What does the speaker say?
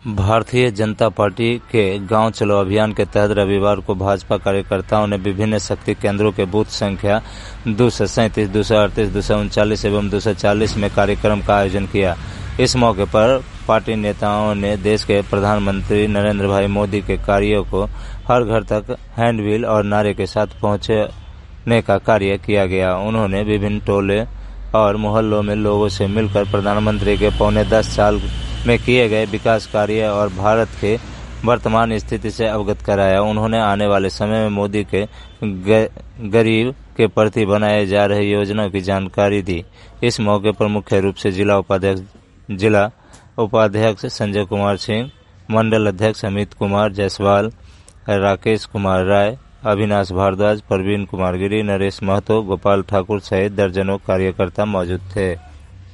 Bharatiya Janata party के गांव चलो अभियान के तहत रविवार को भाजपा कार्यकर्ताओं ने विभिन्न शक्ति केंद्रों के बूथ संख्या 237, 238, 239 एवं 240 में कार्यक्रम का आयोजन किया। इस मौके पर पार्टी नेताओं ने देश के प्रधानमंत्री नरेंद्र भाई मोदी के कार्यों को हर घर तक हैंडबिल और नारे के साथ पहुंचाने का कार्य किया गया। उन्होंने विभिन्न टोले और मोहल्लों में लोगों से मिलकर प्रधानमंत्री के पौने 10 साल में किए गए विकास कार्य और भारत के वर्तमान स्थिति से अवगत कराया। उन्होंने आने वाले समय में मोदी के गरीब के प्रति बनाए जा रहे योजनाओं की जानकारी दी। इस मौके पर मुख्य रूप से जिला उपाध्यक्ष संजय कुमार सिंह, मंडल अध्यक्ष अमित कुमार जायसवाल, राकेश कुमार राय, अविनाश भारद्वाज, प्रवीण कुमार गिरी, नरेश महतो, गोपाल ठाकुर सहित दर्जनों कार्यकर्ता मौजूद थे।